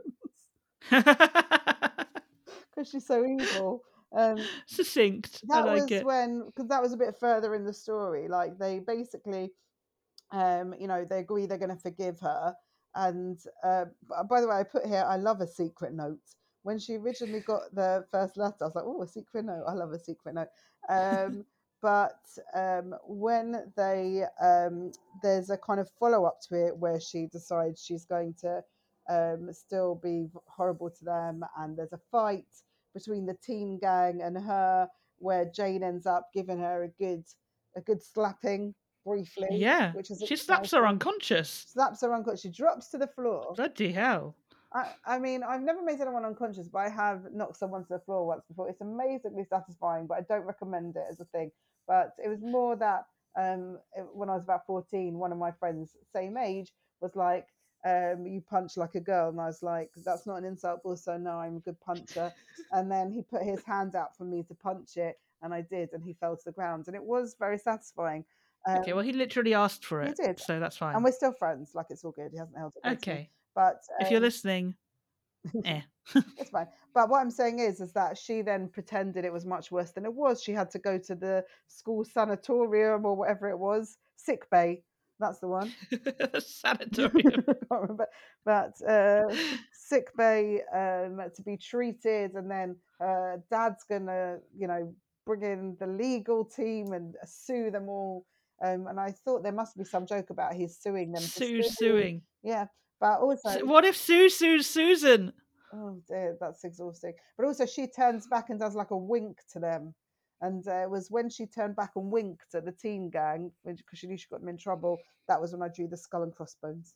because she's so evil. Um, Succinct. I that like was it. when, because that was a bit further in the story. Like they basically um, you know, they agree they're going to forgive her. And uh, by the way, I put here, I love a secret note when she originally got the first letter, I was like, oh, a secret note. I love a secret note. Um, but um, when they um, there's a kind of follow up to it where she decides she's going to um, still be horrible to them, and there's a fight between the team gang and her, where Jane ends up giving her a good a good slapping briefly, Yeah, which is she slaps her exciting. unconscious. Slaps her unconscious. She drops to the floor. Bloody hell. I, I mean, I've never made anyone unconscious, but I have knocked someone to the floor once before. It's amazingly satisfying, but I don't recommend it as a thing. But it was more that um, it- when I was about fourteen, one of my friends, same age, was like, um, you punch like a girl. And I was like, that's not an insult, but also, no, I'm a good puncher. And then he put his hand out for me to punch it, and I did, and he fell to the ground. And it was very satisfying. Um, Okay, well, he literally asked for he it, did. so that's And fine. we're still friends. Like, it's all good. He hasn't held it against me. Okay. But If you're um, listening, eh. it's fine. But what I'm saying is, is that she then pretended it was much worse than it was. She had to go to the school sanatorium or whatever it was, sick bay. That's the one. Sanatorium. I can't remember. But uh, sick bay um, to be treated, and then uh, dad's gonna, you know, bring in the legal team and sue them all. Um, and I thought there must be some joke about he's suing them. For Sue sue. suing. Yeah, but also, S- What if Sue sues Susan? oh dear, that's exhausting. But also, she turns back and does like a wink to them. And uh, it was when she turned back and winked at the team gang because she knew she got them in trouble. That was when I drew the skull and crossbones.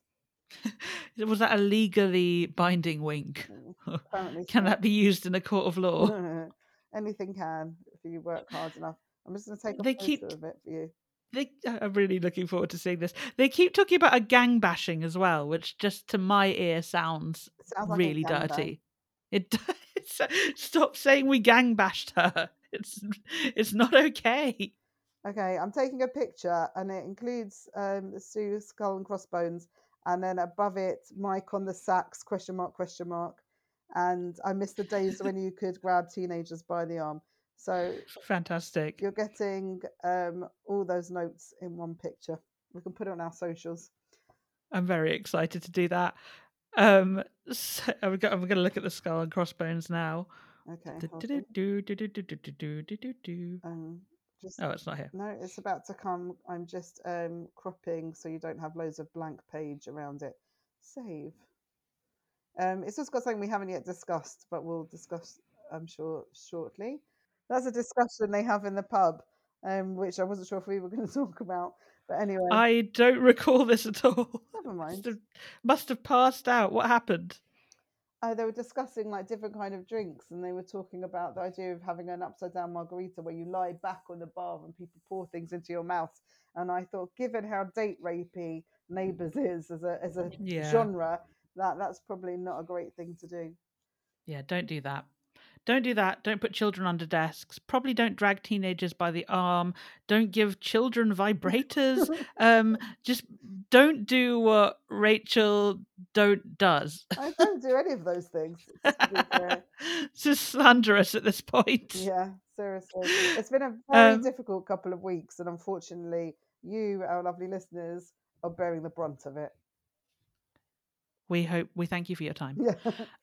Was that a legally binding wink? Mm, apparently Can so. that be used in a court of law? Anything can if you work hard enough. I'm just going to take a They photo keep. of it for you. They, I'm really looking forward to seeing this. They keep talking about a gang bashing as well, which just to my ear sounds, It sounds like a really gangbang. dirty. It it's, stop saying we gang bashed her. It's it's not okay. Okay, I'm taking a picture, and it includes um, the Sue skull and crossbones, and then above it, Mike on the sax, question mark, question mark. And I miss the days when you could grab teenagers by the arm. So Fantastic. you're getting um, all those notes in one picture. We can put it on our socials. I'm very excited to do that. Um, so I'm going to look at the skull and crossbones now. Okay. Do, hold do, on. do, do, do, do, do, do, do, do, do. Um, just Oh, it's not here. no, it's about to come. I'm just um, cropping so you don't have loads of blank page around it. Save. Um, it's just got something we haven't yet discussed, but we'll discuss, I'm sure, shortly. That's a discussion they have in the pub, um, which I wasn't sure if we were going to talk about. But anyway, I don't recall this at all. never mind. Must have, must have passed out. What happened? Oh, they were discussing like different kind of drinks, and they were talking about the idea of having an upside down margarita where you lie back on the bar and people pour things into your mouth. And I thought, given how date rapey Neighbours is as a as a Yeah. genre, that that's probably not a great thing to do. Yeah, don't do that. Don't do that. Don't put children under desks. Probably don't drag teenagers by the arm. Don't give children vibrators. um, just don't do what Rachel don't does. I don't do any of those things. Just to be clear. It's just slanderous at this point. Yeah, seriously. It's been a very Um, difficult couple of weeks, and unfortunately, you, our lovely listeners, are bearing the brunt of it. we hope we thank you for your time. Yeah.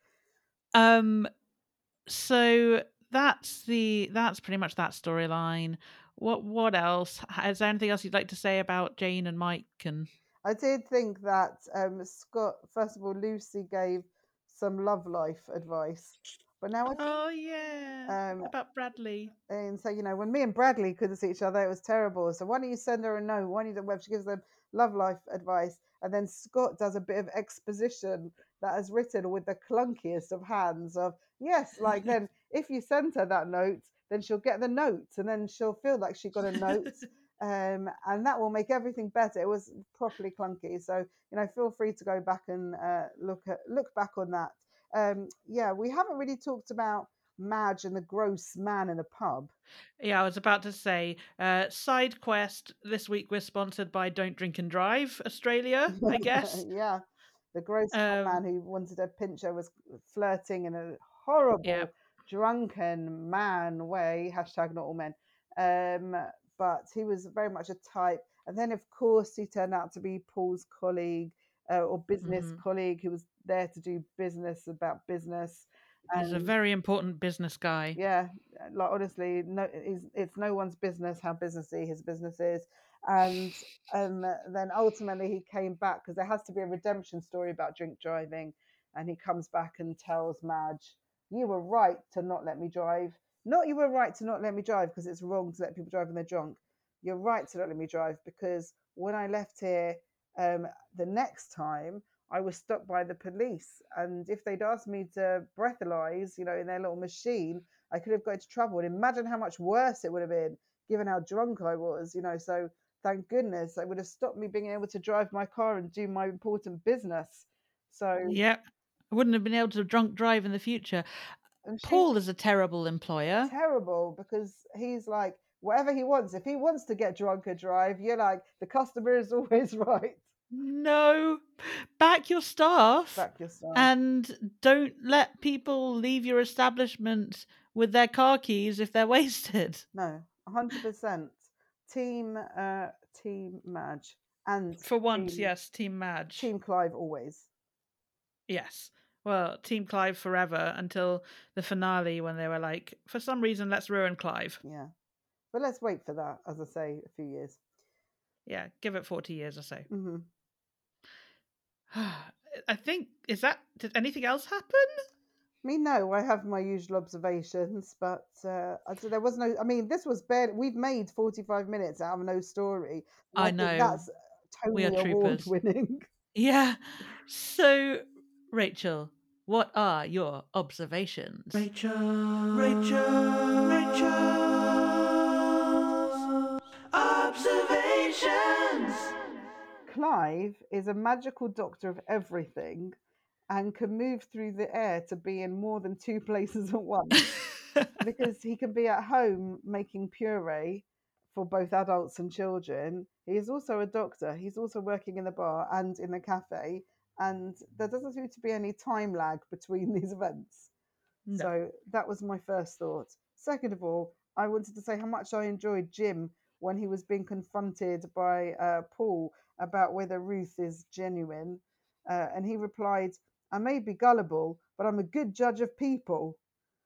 Um, so that's the that's pretty much that storyline. What what else? Is there anything else you'd like to say about Jane and Mike? And I did think that um, Scott, first of all, Lucy gave some love life advice, but now I oh yeah, um, about Bradley. and so, you know, when me and Bradley couldn't see each other, it was terrible. So why don't you send her a note? Why don't you, well, she gives them love life advice, and then Scott does a bit of exposition that is written with the clunkiest of hands of yes, like then if you send her that note, then she'll get the note, and then she'll feel like she got a note. Um, and that will make everything better. It was properly clunky, so you know, feel free to go back and uh, look at look back on that. Um, yeah, we haven't really talked about Madge and the gross man in the pub. Yeah, I was about to say, uh, side quest this week we're sponsored by Don't Drink and Drive Australia, I guess. Yeah, the gross man Um, who wanted to pinch her was flirting in a horrible, yeah, drunken man way. Hashtag not all men. Um, but he was very much a type. And then, of course, he turned out to be Paul's colleague uh, or business mhm. colleague who was there to do business about business. He's a And very important business guy. yeah, like honestly, no, it's, it's no one's business how businessy his business is. And um, then ultimately he came back because there has to be a redemption story about drink driving, and he comes back and tells Madge, "You were right to not let me drive. Not you were right to not let me drive because it's wrong to let people drive when they're drunk. You're right to not let me drive because when I left here um, the next time." I was stopped by the police, and if they'd asked me to breathalyze, you know, in their little machine, I could have got into trouble. And imagine how much worse it would have been, given how drunk I was, you know. So thank goodness it would have stopped me being able to drive my car and do my important business. So Yeah, I wouldn't have been able to drunk drive in the future. and she's Paul is a terrible employer. terrible because he's like whatever he wants. If he wants to get drunk or drive, you're like the customer is always right. No, back your staff Back your stuff. and don't let people leave your establishment with their car keys if they're wasted. No, one hundred percent. Team, uh, Team Madge and For once, team, yes, Team Madge. Team Clive always. Yes. Well, Team Clive forever until the finale when they were like, for some reason, let's ruin Clive. Yeah, but let's wait for that. As I say, a few years. Yeah, give it forty years or so. Mm-hmm. I think, is that, did anything else happen? Me, no, I have my usual observations, but uh, I said there was no. I mean, this was barely. We've made forty-five minutes out of no story. And I I think know. that's We are Tony Award troopers. winning. Yeah. So, Rachel, what are your observations? Rachel, Rachel, Rachel's observations. Clive is a magical doctor of everything and can move through the air to be in more than two places at once. Because he can be at home making puree for both adults and children. He is also a doctor. He's also working in the bar and in the cafe, and there doesn't seem to be any time lag between these events. No. So that was my first thought. Second of all, I wanted to say how much I enjoyed Jim when he was being confronted by uh, Paul about whether Ruth is genuine. Uh, and he replied, "I may be gullible, but I'm a good judge of people."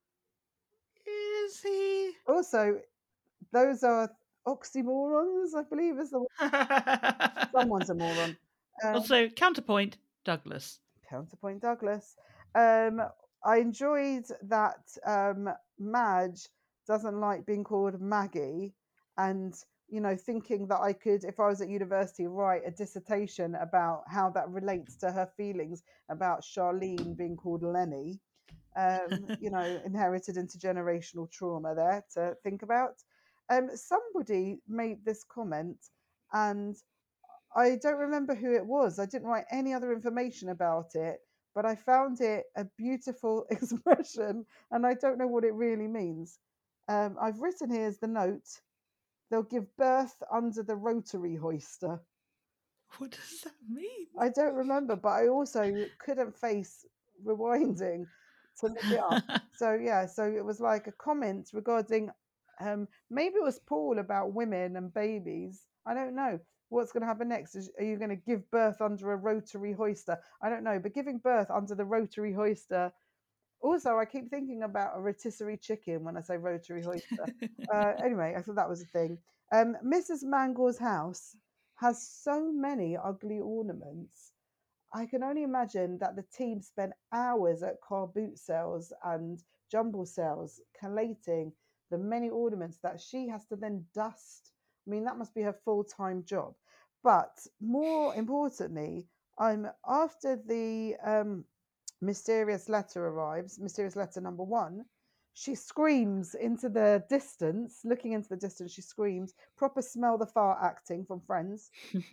Is he? Also, those are oxymorons, I believe is the someone's a moron. Um, Also, counterpoint, Douglas. Counterpoint Douglas. Um, I enjoyed that um, Madge doesn't like being called Maggie, and you know, thinking that I could, if I was at university, write a dissertation about how that relates to her feelings about Charlene being called Lenny. Um, you know, inherited intergenerational trauma there to think about. Um, somebody made this comment, and I don't remember who it was. I didn't write any other information about it, but I found it a beautiful expression, and I don't know what it really means. Um, I've written here as the note: they'll give birth under the rotary hoister. What does that mean? I don't remember, but I also couldn't face rewinding to look it up. So yeah, so it was like a comment regarding um maybe it was Paul about women and babies. I don't know. What's going to happen next? Is, are you going to give birth under a rotary hoister? I don't know, but giving birth under the rotary hoister. Also, I keep thinking about a rotisserie chicken when I say rotary hoister. Uh, anyway, I thought that was a thing. Um, Missus Mangle's house has so many ugly ornaments. I can only imagine that the team spent hours at car boot sales and jumble sales collating the many ornaments that she has to then dust. I mean, that must be her full time job. But more importantly, I'm after the um, mysterious letter arrives, mysterious letter number one. She screams into the distance, looking into the distance, she screams, proper smell the fart acting from Friends.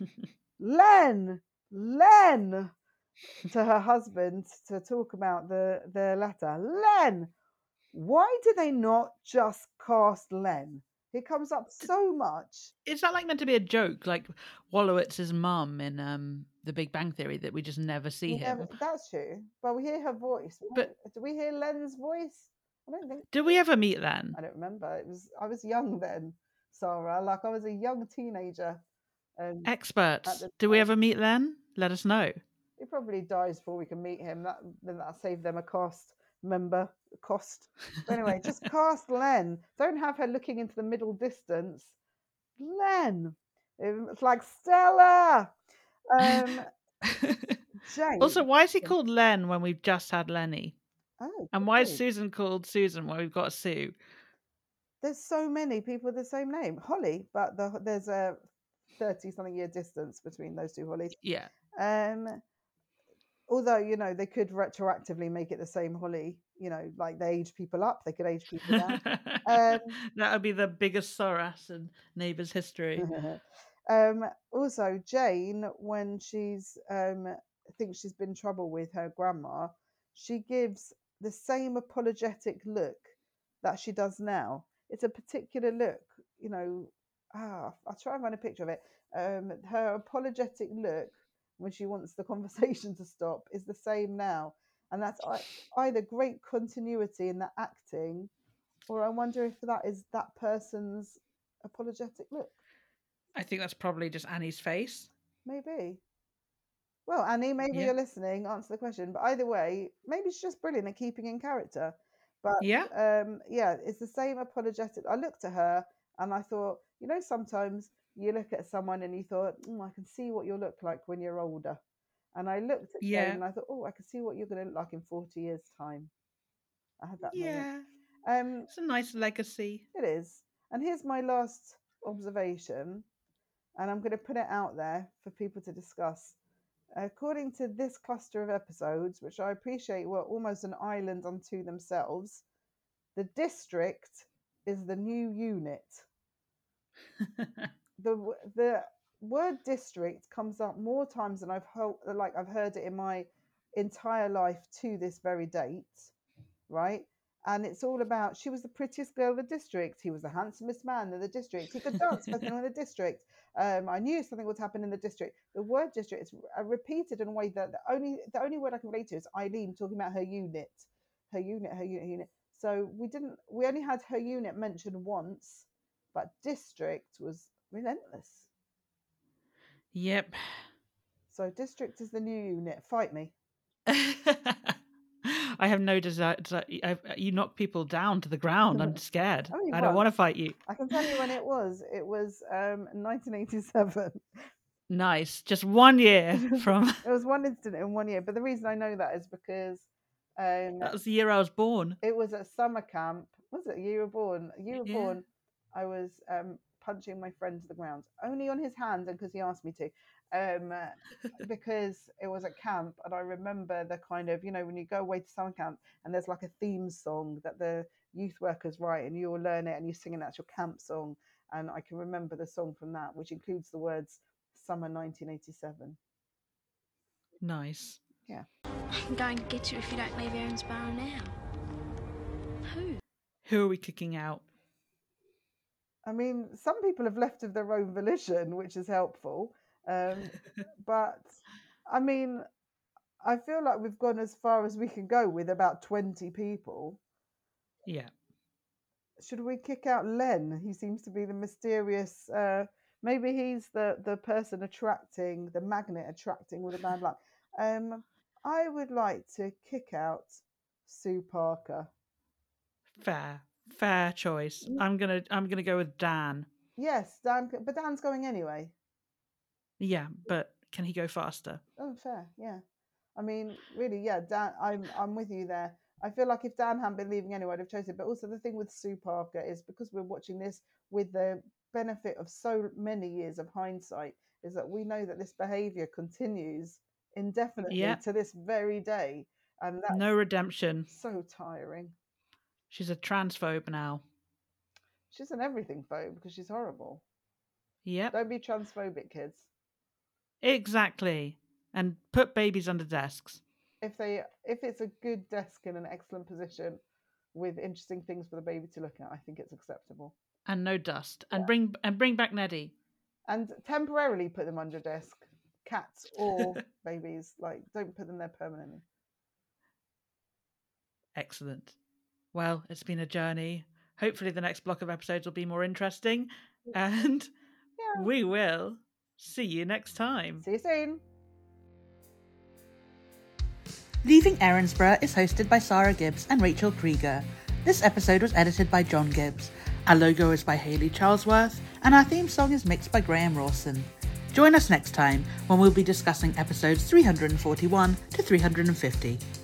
Len! Len! To her husband to talk about the, the letter. Len! Why do they not just cast Len? He comes up so much. Is that like meant to be a joke, like Wollowitz's mum in um, The Big Bang Theory, that we just never see Never, him? that's true. But we hear her voice. But Do we hear Len's voice? I don't think. did we ever meet Len? I don't remember. It was I was young then, Sarah. Like I was a young teenager. Um, Experts, the do we time. ever meet Len? Let us know. He probably dies before we can meet him. That then that saved them a cost. member cost. But anyway, just cast Len. Don't have her looking into the middle distance. Len. It's like Stella. Um, Jane. Also, why is he called Len when we've just had Lenny? Oh, And good why is point. Susan called Susan when we've got Sue? There's so many people with the same name, Holly, but the, there's a thirty-something year distance between those two Hollies. Yeah. Um, although, you know, they could retroactively make it the same Holly, you know, like they age people up, they could age people down. Um, that would be the biggest Soras in Neighbours history. um, also, Jane, when she's um, thinks she's been in trouble with her grandma, she gives the same apologetic look that she does now. It's a particular look, you know. Ah, I'll try and find a picture of it. Um, her apologetic look when she wants the conversation to stop is the same now, and that's either great continuity in the acting, or I wonder if that is that person's apologetic look. I think that's probably just Annie's face. Maybe. Well, Annie, maybe Yeah. you're listening. Answer the question. But either way, maybe she's just brilliant at keeping in character. But Yeah. um, yeah, it's the same apologetic. I looked at her and I thought, you know, sometimes you look at someone and you thought, mm, I can see what you'll look like when you're older. And I looked at Yeah. Jane and I thought, oh, I can see what you're going to look like in forty years' time. I had that Yeah. moment. Um, It's a nice legacy. It is. And here's my last observation, and I'm going to put it out there for people to discuss. According to this cluster of episodes, which I appreciate were almost an island unto themselves, the district is the new unit. the The word district comes up more times than I've heard, like I've heard it in my entire life to this very date, right? And it's all about, she was the prettiest girl in the district. He was the handsomest man in the district. He could dance better in the district. Um, I knew something would happen in the district. The word district is repeated in a way that the only the only word I can relate to is Eileen talking about her unit, her unit, her unit, her unit. So we didn't. We only had her unit mentioned once, but district was relentless. Yep. So district is the new unit. Fight me. I have no desire. I, you knock people down to the ground. I'm scared. Only I don't once. want to fight you. I can tell you when it was. It was um, nineteen eighty-seven. Nice. Just one year from. It was one incident in one year. But the reason I know that is because um, that was the year I was born. it was at summer camp. Was it? You were born. You were Yeah. born. I was um, punching my friend to the ground, only on his hand, and because he asked me to. Um, because it was at camp, and I remember the kind of, you know, when you go away to summer camp and there's like a theme song that the youth workers write, and you all learn it and you sing it. That's your camp song, and I can remember the song from that, which includes the words "Summer nineteen eighty-seven." Nice. Yeah. I'm going to get you if you don't leave Erinsborough now. Who? Who are we kicking out? I mean, some people have left of their own volition, which is helpful. Um, but, I mean, I feel like we've gone as far as we can go with about twenty people. Yeah. Should we kick out Len? He seems to be the mysterious... Uh, maybe he's the, the person attracting, the magnet attracting all the bad luck. Um, I would like to kick out Sue Parker. Fair. Fair choice. I'm gonna I'm gonna go with Dan. Yes, Dan, but Dan's going anyway. Yeah, but can he go faster? Oh, fair, yeah. I mean, really, yeah, Dan, I'm I'm with you there. I feel like if Dan hadn't been leaving anyway, I'd have chosen it. But also the thing with Sue Parker is because we're watching this with the benefit of so many years of hindsight, is that we know that this behaviour continues indefinitely Yep. to this very day. And that's no redemption. So tiring. She's a transphobe now. She's an everything phobe because she's horrible. Yep. Don't be transphobic, kids. Exactly. And put babies under desks. If they, if it's a good desk in an excellent position with interesting things for the baby to look at, I think it's acceptable. And no dust. Yeah. And bring and bring back Neddy. And temporarily put them under desk. Cats or babies. Like, don't put them there permanently. Excellent. Well, it's been a journey. Hopefully the next block of episodes will be more interesting. And yeah. we will see you next time. See you soon. Leaving Erinsborough is hosted by Sarah Gibbs and Rachel Krieger. This episode was edited by John Gibbs. Our logo is by Hayley Charlesworth, and our theme song is mixed by Graham Rawson. Join us next time when we'll be discussing episodes three hundred forty-one to three hundred fifty.